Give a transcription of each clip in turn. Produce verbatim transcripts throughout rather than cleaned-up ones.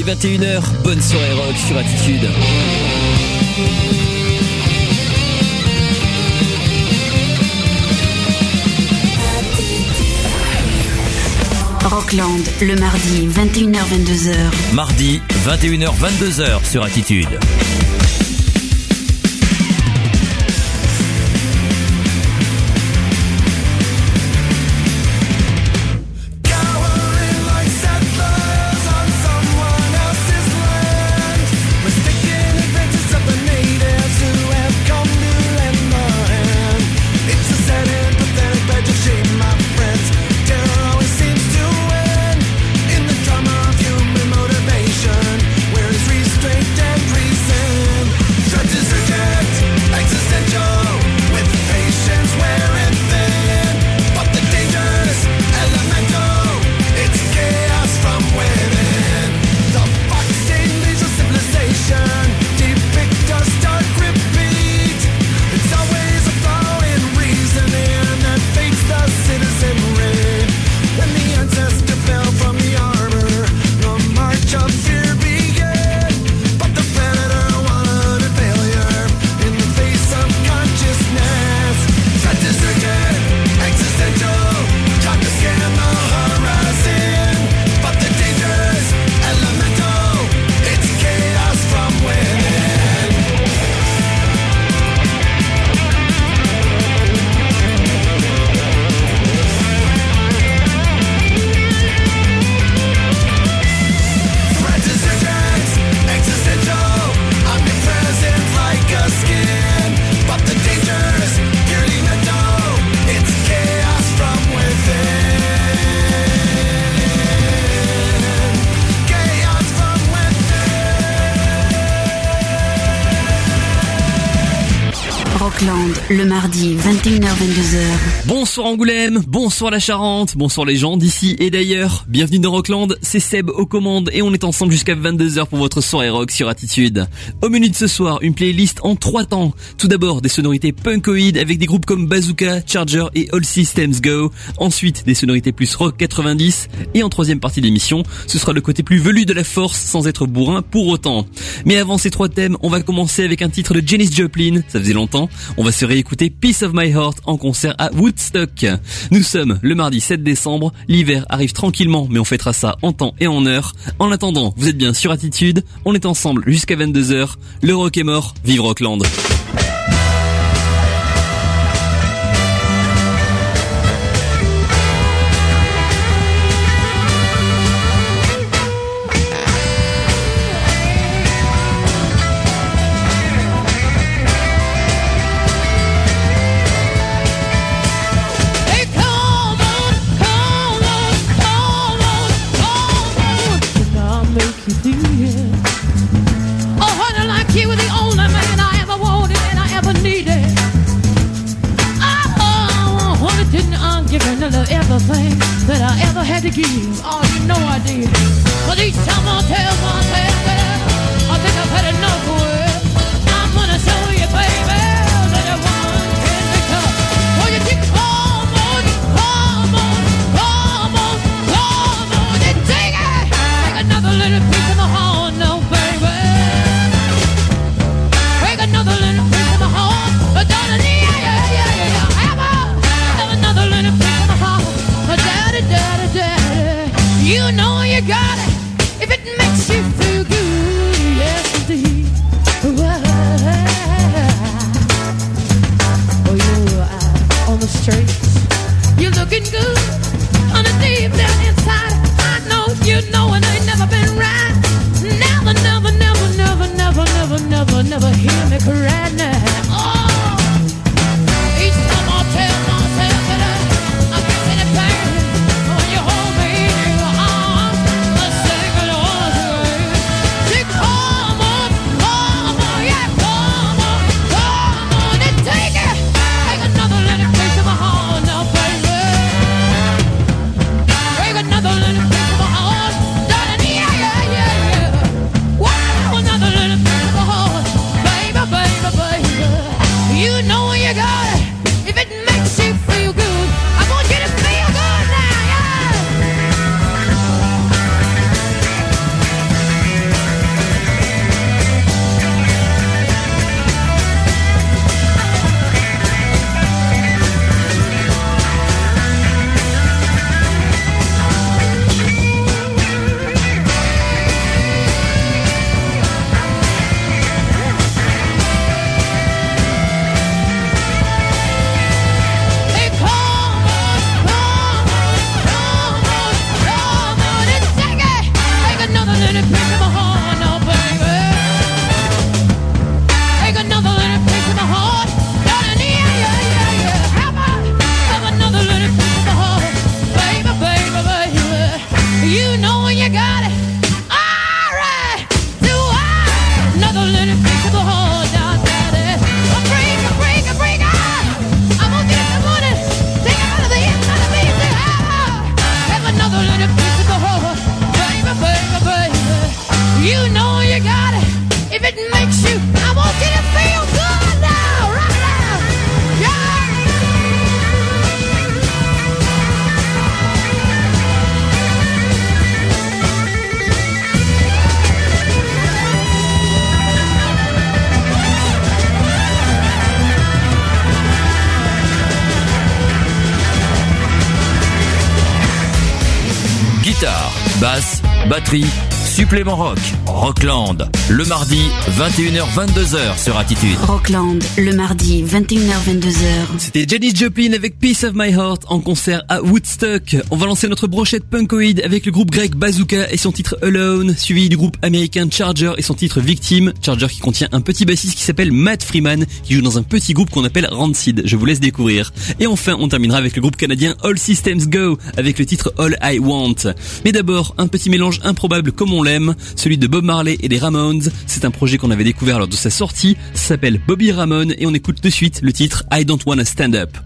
est vingt et une heures, bonne soirée rock sur Attitude. Rockland, le mardi, vingt et une heures vingt-deux heures. Mardi, vingt et une heures vingt-deux heures sur Attitude. Le mardi, vingt et une heures vingt-deux heures. Bonsoir Angoulême, bonsoir la Charente, bonsoir les gens d'ici et d'ailleurs. Bienvenue dans Rockland, c'est Seb aux commandes et on est ensemble jusqu'à vingt-deux heures pour votre soirée rock sur Attitude. Au menu de ce soir, une playlist en trois temps. Tout d'abord, des sonorités punkoïdes avec des groupes comme Bazooka, Charger et All Systems Go. Ensuite, des sonorités plus rock quatre-vingt-dix. Et en troisième partie de l'émission, ce sera le côté plus velu de la force sans être bourrin pour autant. Mais avant ces trois thèmes, on va commencer avec un titre de Janis Joplin, ça faisait longtemps. On va se réécouter Piece of My Heart en concert à Woodstock. Nous sommes le mardi sept décembre, l'hiver arrive tranquillement mais on fêtera ça en temps et en heure. En attendant, vous êtes bien sur Attitude, on est ensemble jusqu'à vingt-deux heures. Le rock est mort, vive Rockland. Everything that I ever had to give, oh, you know I did. But each time I tell myself that I think I've had enough of it, I'm gonna show you, baby, that a woman can be tough. Oh, you keep come on, come on, come on, come on, and take it. Take another little piece of my heart, now, baby. Take another little piece of my heart, but darling, yeah, yeah, yeah, yeah, have a, have another little piece. Daddy, daddy, daddy, you know you got it if it makes you feel good, yes indeed. Well, oh, you out on the streets, you're looking good on the deep down inside. I know you know it ain't never been right. Never, never, never, never, never, never, never, never hear me cry now. Oh, each time I tell myself that I baby, baby, baby. Guitare, basse, batterie, supplément rock, Rockland, le mardi, vingt et une heures vingt-deux heures sur Attitude. Rockland, le mardi, vingt et une heures vingt-deux heures. C'était Janis Joplin avec Piece of My Heart en concert à Woodstock. On va lancer notre brochette punkoïde avec le groupe grec Bazooka et son titre Alone, suivi du groupe américain Charger et son titre Victim. Charger qui contient un petit bassiste qui s'appelle Matt Freeman, qui joue dans un petit groupe qu'on appelle Rancid. Je vous laisse découvrir. Et enfin, on terminera avec le groupe canadien All Systems Go avec le titre All I Want. Mais d'abord, un petit mélange improbable comme on l'aime, celui de Bob Marley et des Ramones. C'est un projet qu'on avait découvert lors de sa sortie. Ça s'appelle Bobby Ramone et on écoute de suite le titre I Don't Wanna Stand Up.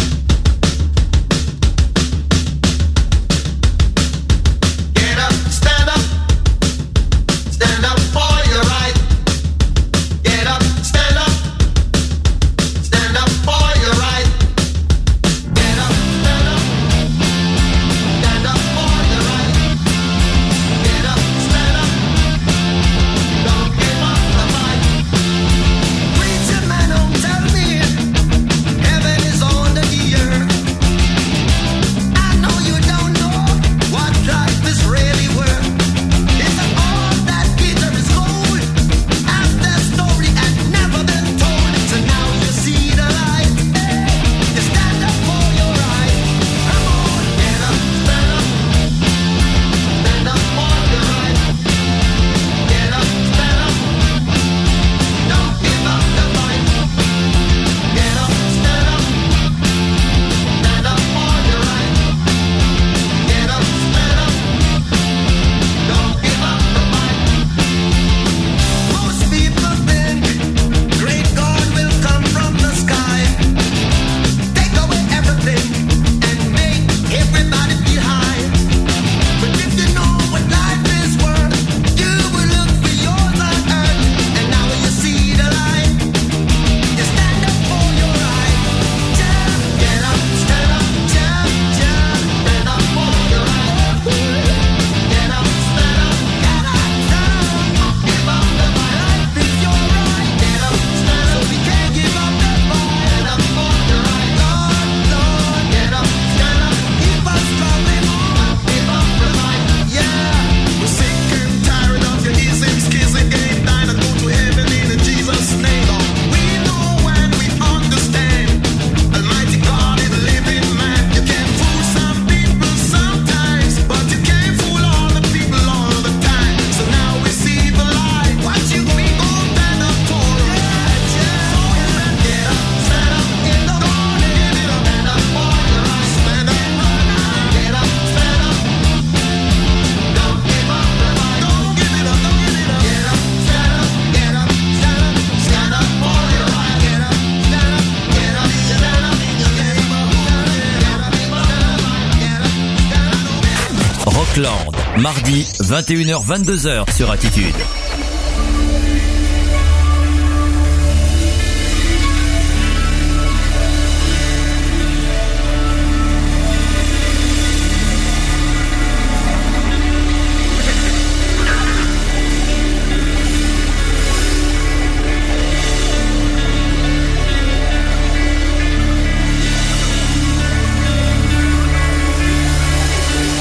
Rockland, mardi, vingt et une heures vingt-deux heures sur Attitude.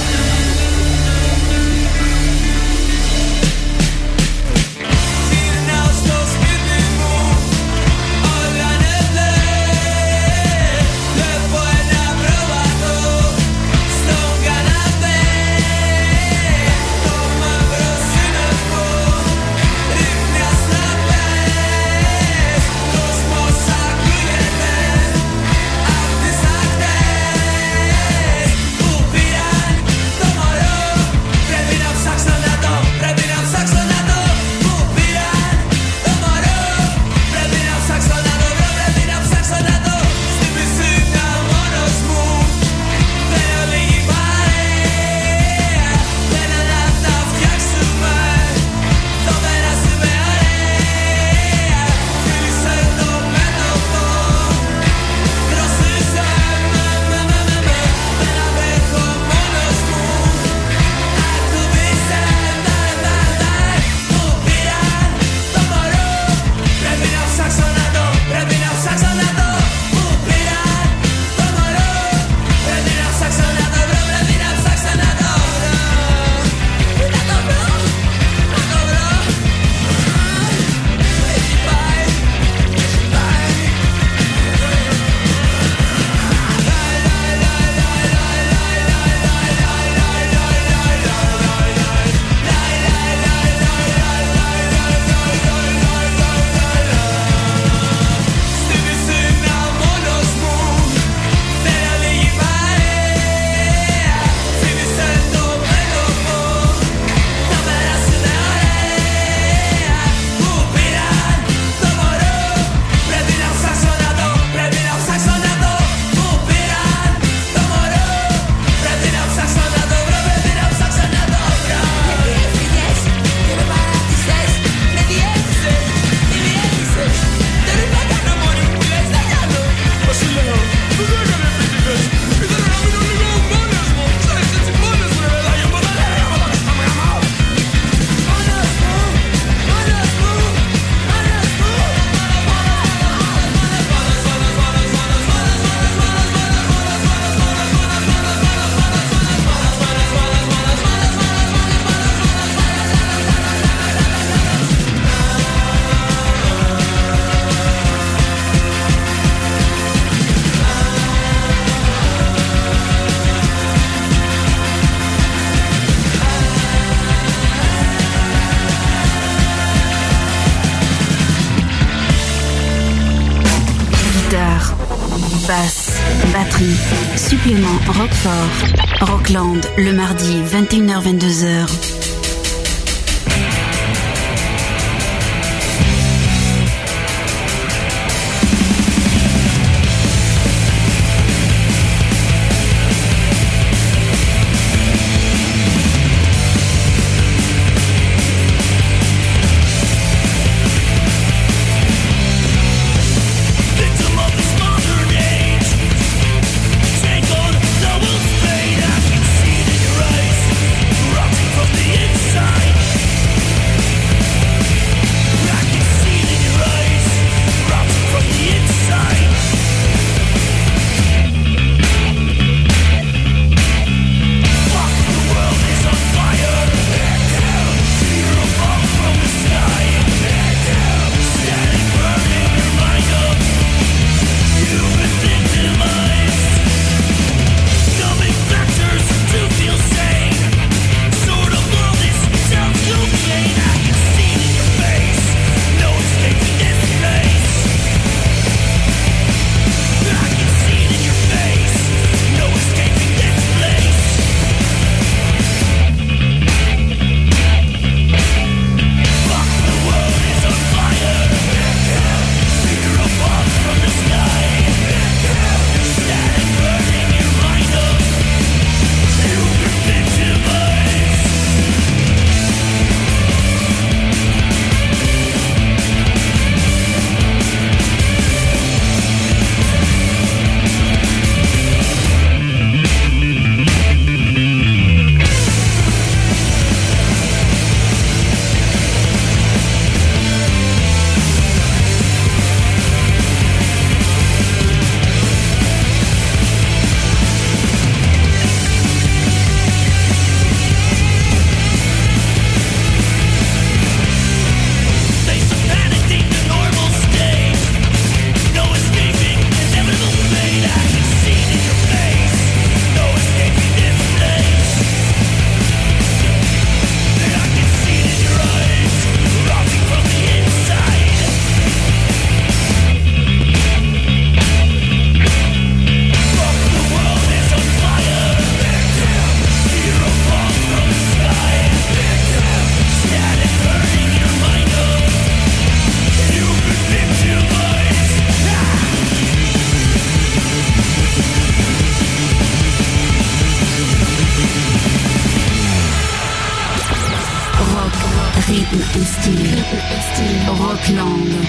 Now Batterie. Supplément Roquefort. Rockland, le mardi, vingt et une heures vingt-deux heures. Rockland.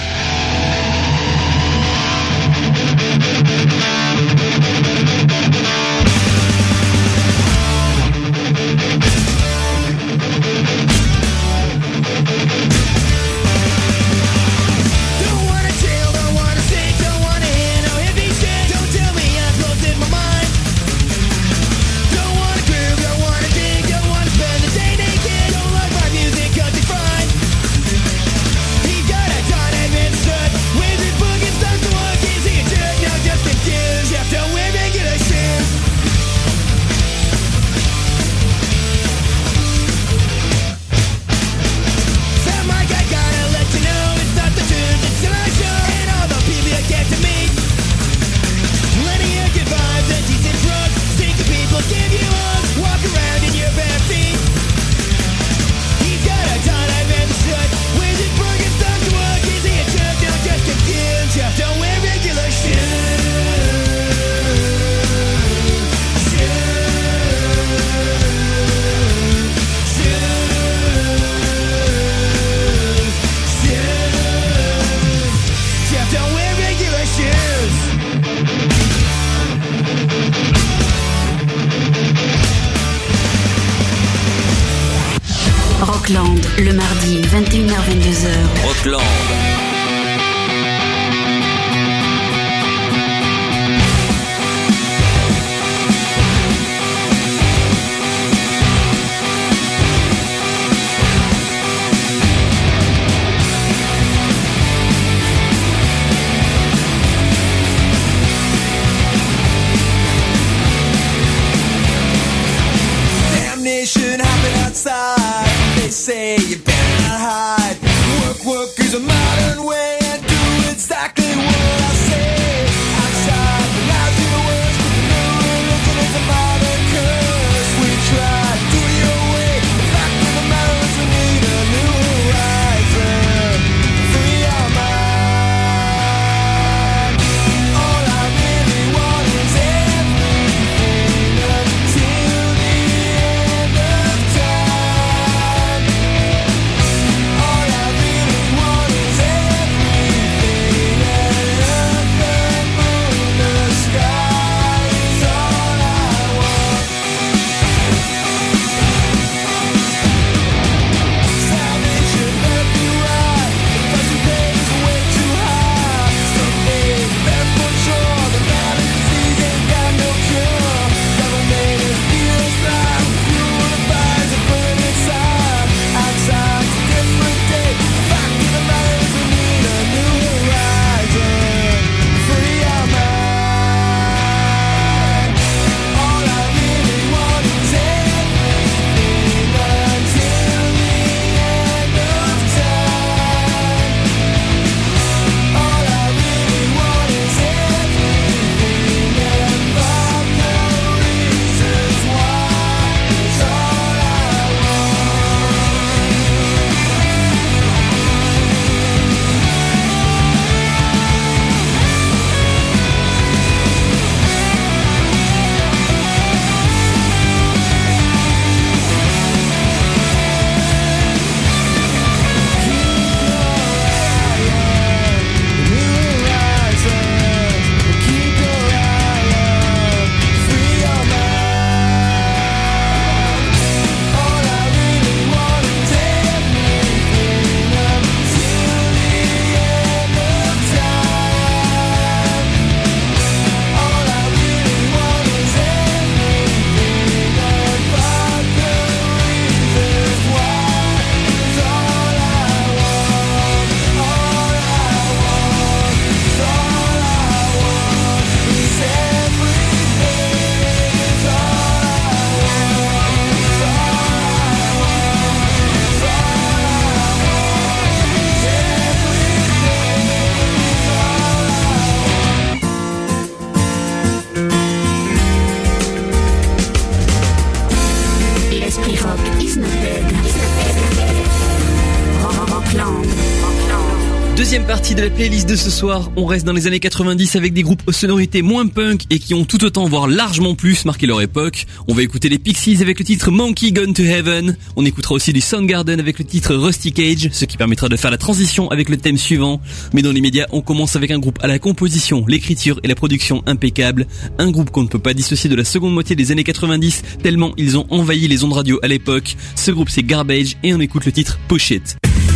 Rockland, le mardi, vingt et une heures vingt-deux heures. Rockland. Damnation happened outside. They say you better not hide. Work, work is a modern way and do exactly what I say. Outside, the lousy words, L'esprit rock is not dead. Rockland. Deuxième partie de la playlist de ce soir, on reste dans les années quatre-vingt-dix avec des groupes aux sonorités moins punk et qui ont tout autant, voire largement plus, marqué leur époque. On va écouter les Pixies avec le titre Monkey Gone to Heaven. On écoutera aussi du Soundgarden avec le titre Rusty Cage, ce qui permettra de faire la transition avec le thème suivant. Mais dans l'immédiat, on commence avec un groupe à la composition, l'écriture et la production impeccable. Un groupe qu'on ne peut pas dissocier de la seconde moitié des années quatre-vingt-dix, tellement ils ont envahi les ondes radio à l'époque. Ce groupe c'est Garbage et on écoute le titre Push It.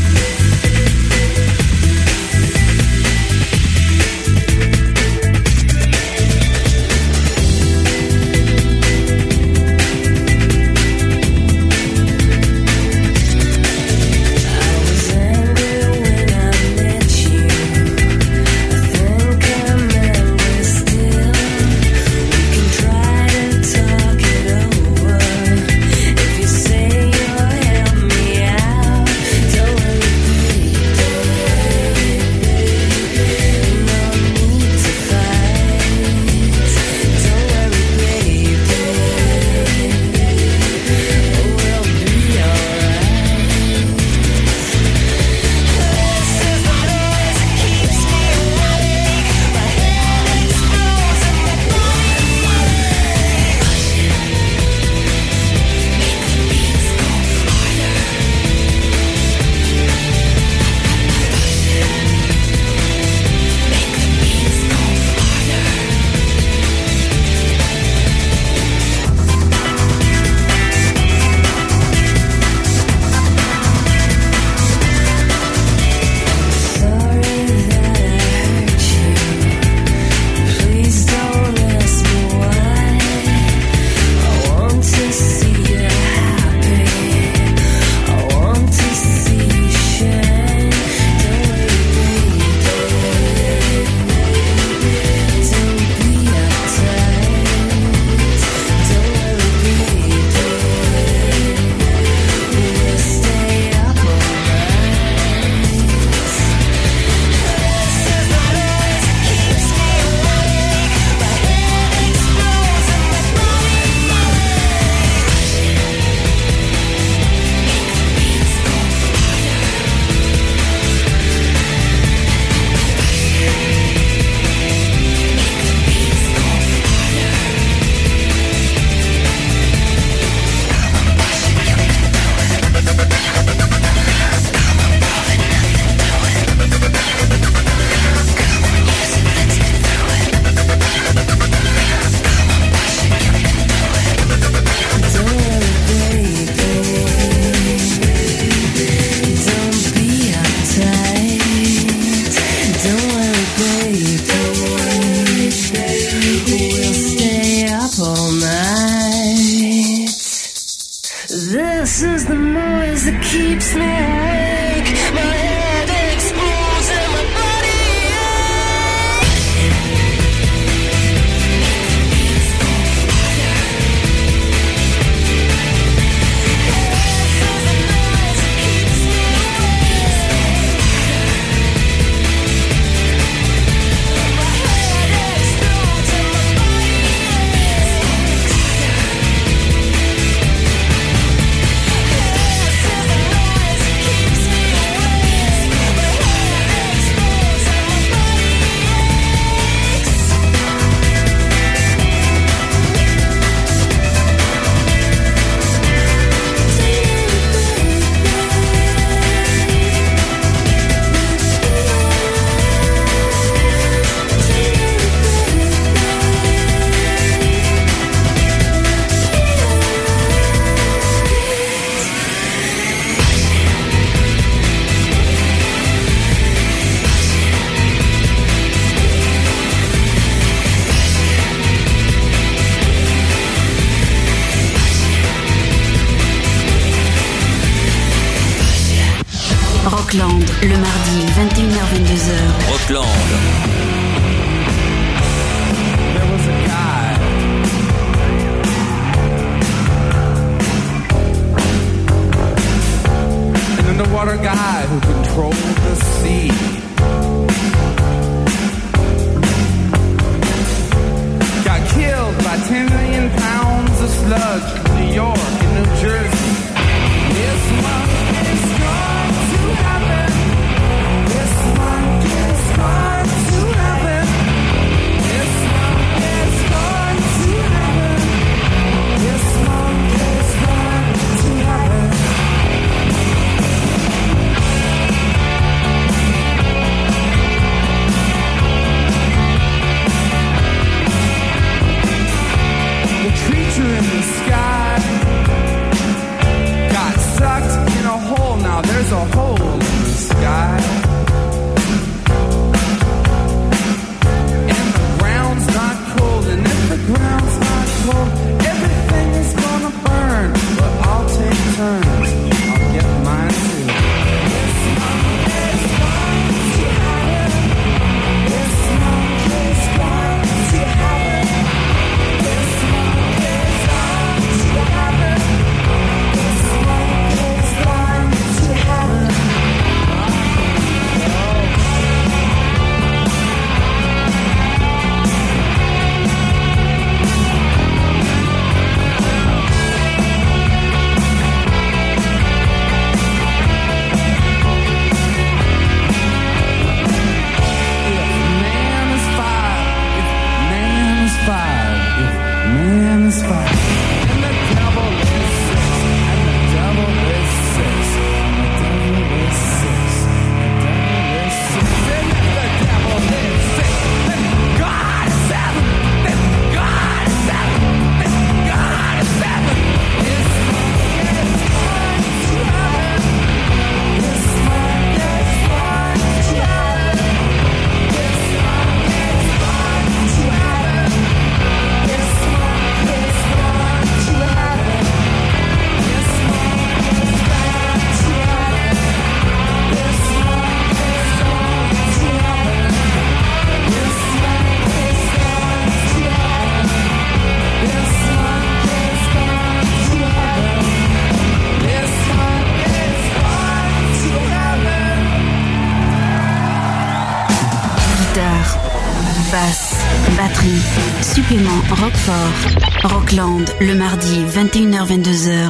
This is the noise that keeps me awake. My head explodes and my body Rockland, le mardi, vingt et une heures vingt-deux heures. Rockland. There was a guy. An underwater guy who controlled the sea. Got killed by ten million pounds of sludge in New York and New Jersey. basse, batterie, supplément Roquefort. Rockland, le mardi, vingt et une heures vingt-deux heures.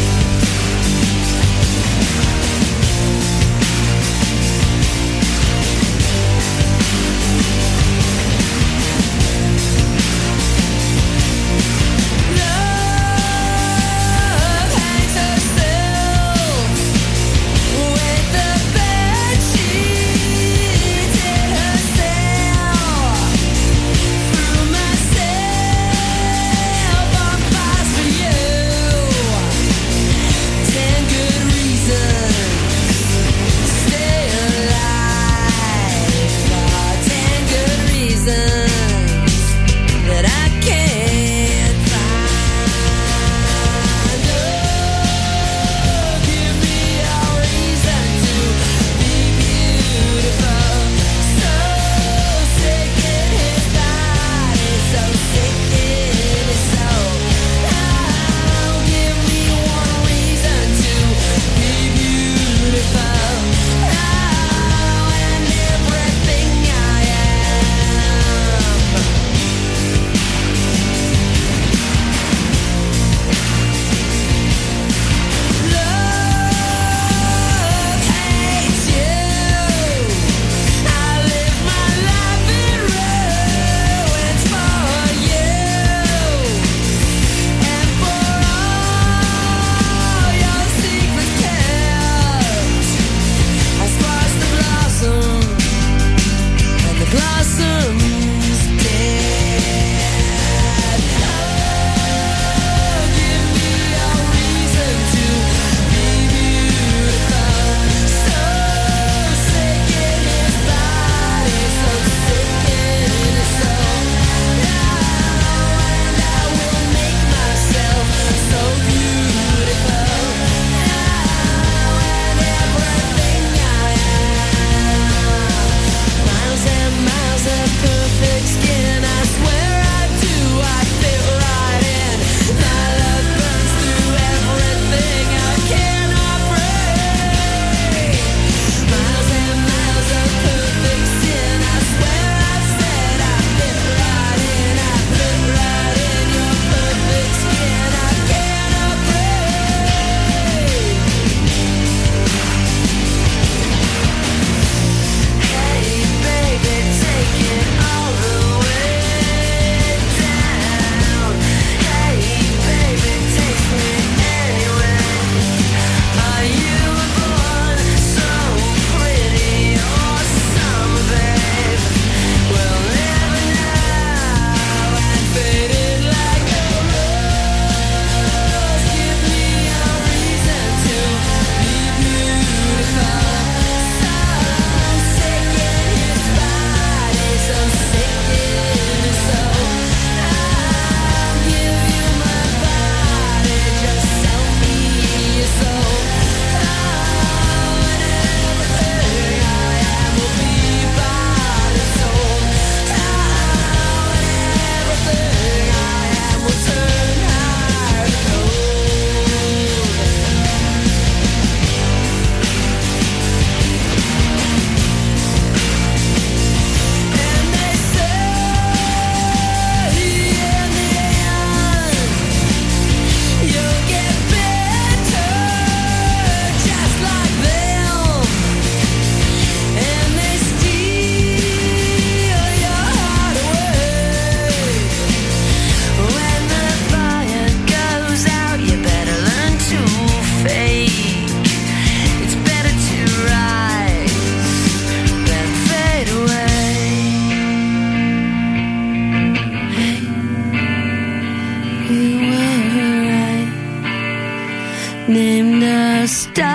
named a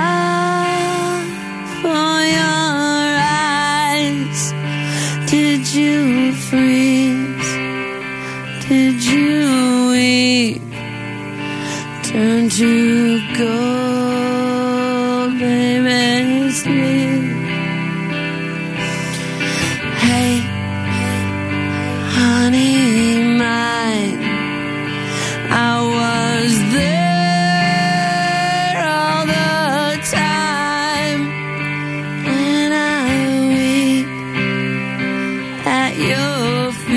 star for your eyes. Did you freeze? Did you weep? Turn to gold, baby, sleep. Hey, honey mine, I was there all the time, and I weep at your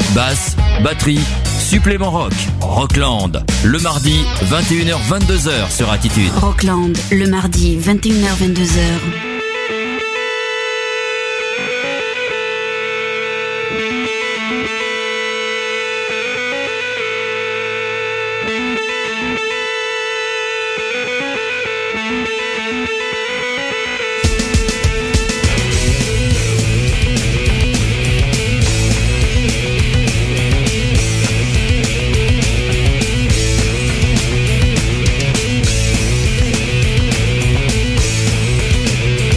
basse, batterie, supplément rock, Rockland, le mardi, vingt et une heures vingt-deux heures sur Attitude. Rockland, le mardi, vingt et une heures vingt-deux heures. Thank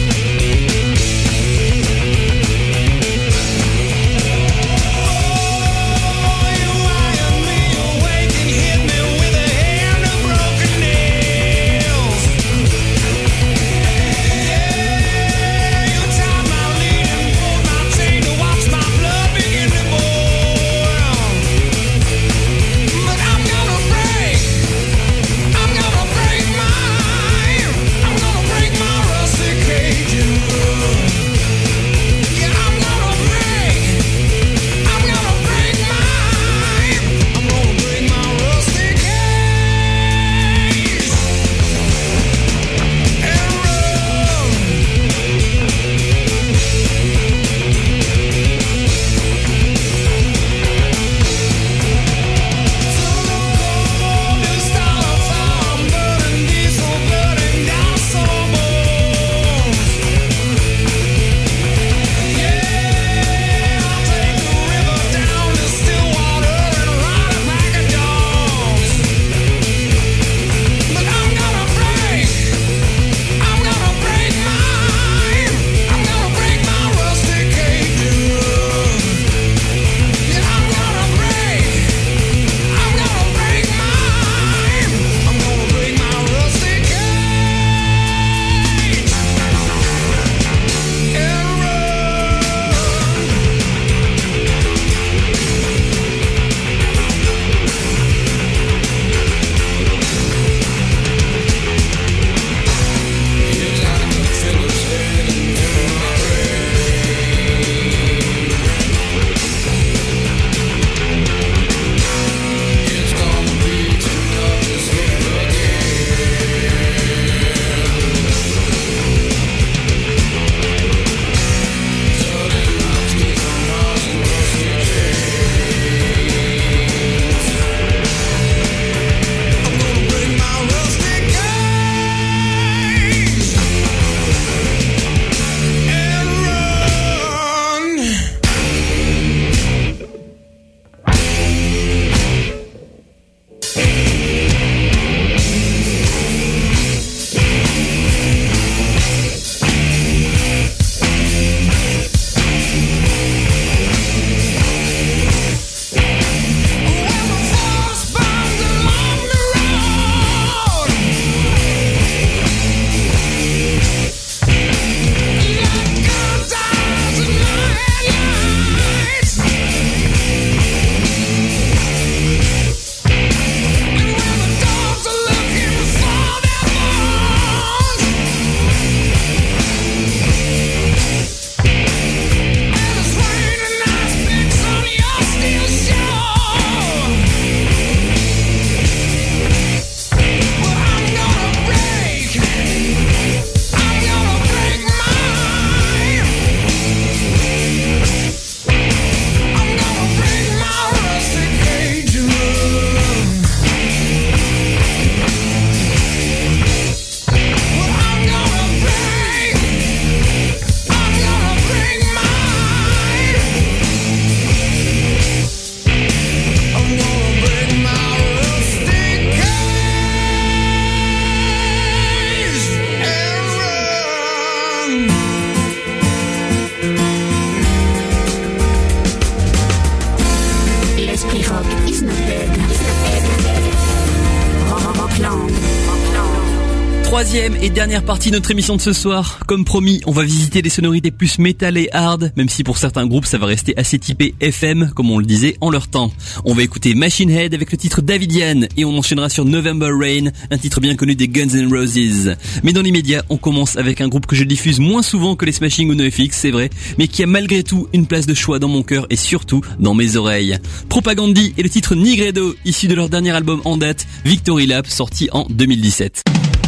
Troisième et dernière partie de notre émission de ce soir. Comme promis, on va visiter les sonorités plus métal et hard, même si pour certains groupes ça va rester assez typé F M, comme on le disait en leur temps. On va écouter Machine Head avec le titre Davidian, et on enchaînera sur November Rain, un titre bien connu des Guns N' Roses. Mais dans l'immédiat, on commence avec un groupe que je diffuse moins souvent que les Smashing ou NoFX, c'est vrai, mais qui a malgré tout une place de choix dans mon cœur et surtout dans mes oreilles. Propagandhi et le titre Nigredo, issu de leur dernier album en date, Victory Lap, sorti en deux mille dix-sept.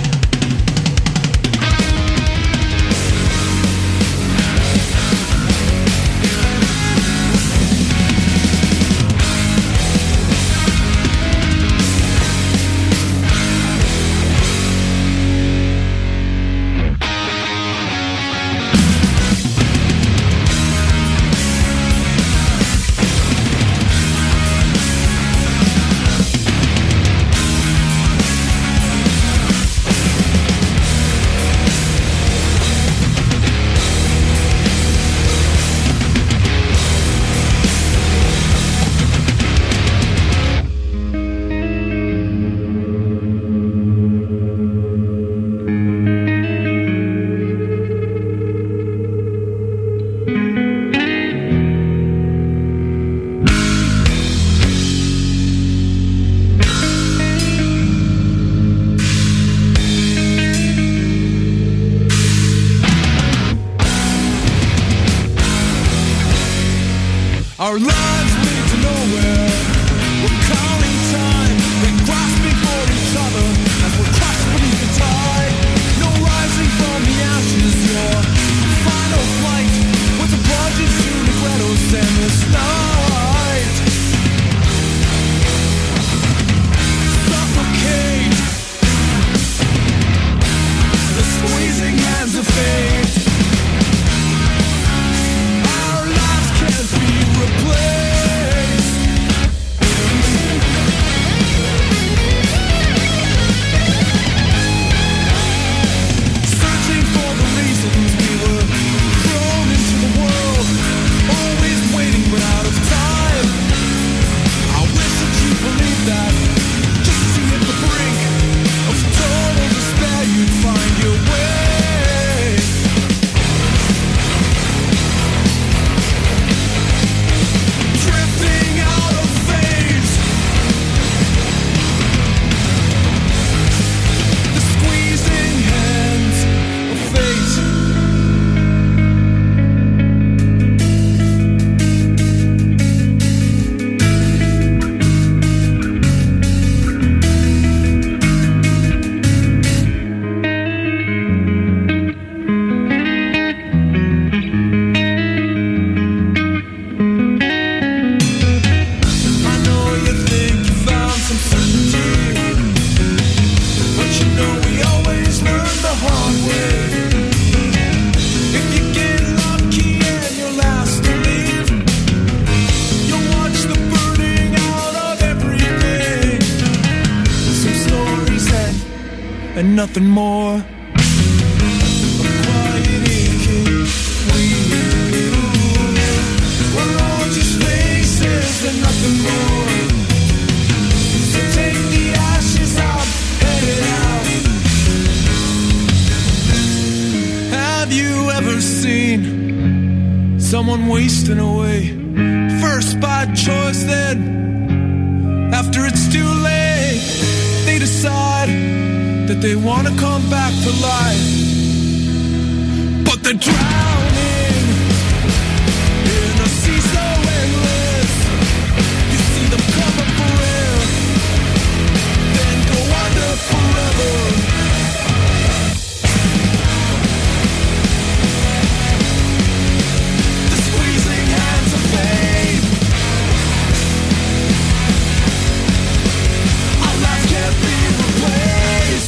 Our lives lead to nowhere. We're calling time, then grasping for each other as we're crushed beneath the tide. No rising from the ashes, your final flight was a plunge into the Gretos endless night. Suffocate the squeezing hands of fate. Our lives can't be replaced. Searching for the reasons we were thrown into the world, always waiting but out of time. I wish that you believed that, just to hit the brink of total despair you'd find your way. Drifting out of phase, the squeezing hands of fate. I know you think you found some certainty, but you know we always learn the hard way. If you get lucky and you're last to leave, you'll watch the burning out of everything. Some stories end and nothing more. A quiet aching weed. We're all just faces and nothing more. So take the ashes out, head it out. Have you ever seen someone wasting away? First by choice, then after it's too late, they decide that they want to come back to life, but they're drowning in a sea so endless. You see them come up for air, then go under forever. The squeezing hands of fate. Our lives can't be replaced.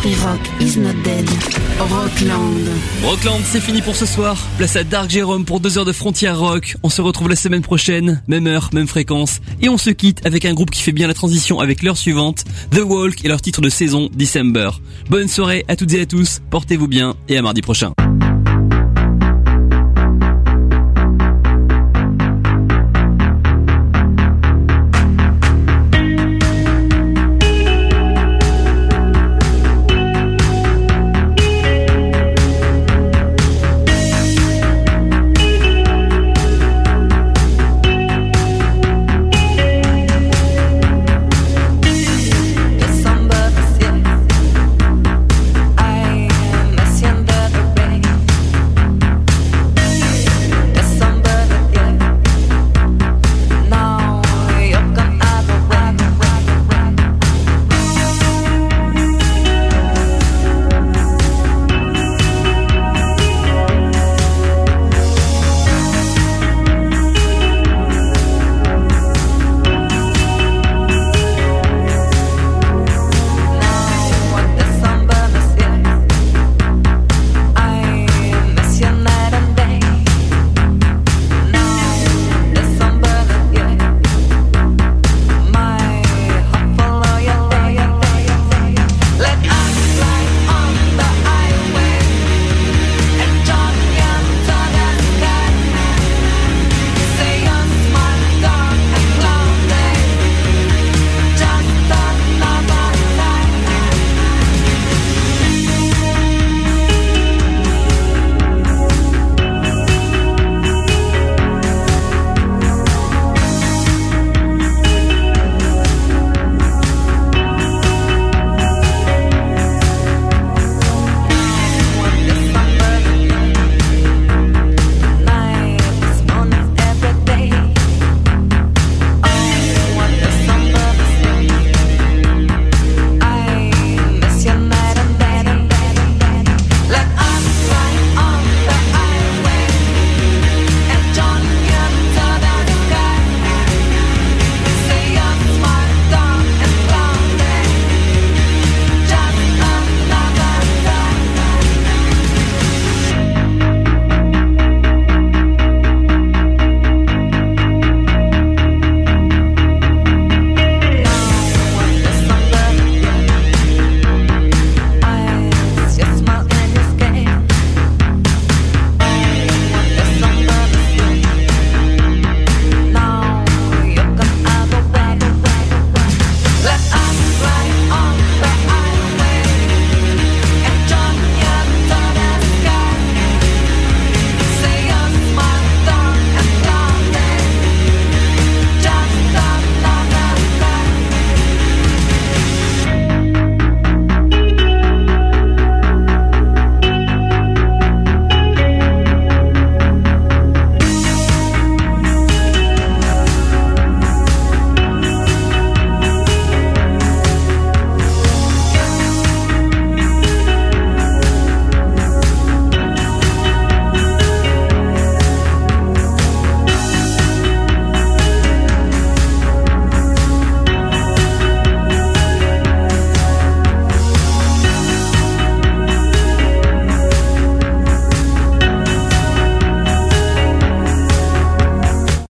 l'esprit rock is not dead. Rockland. Rockland, c'est fini pour ce soir. Place à Dark Jérôme pour deux heures de Frontière Rock. On se retrouve la semaine prochaine, même heure, même fréquence. Et on se quitte avec un groupe qui fait bien la transition avec l'heure suivante, The Walk et leur titre de saison, December. Bonne soirée à toutes et à tous, portez-vous bien et à mardi prochain.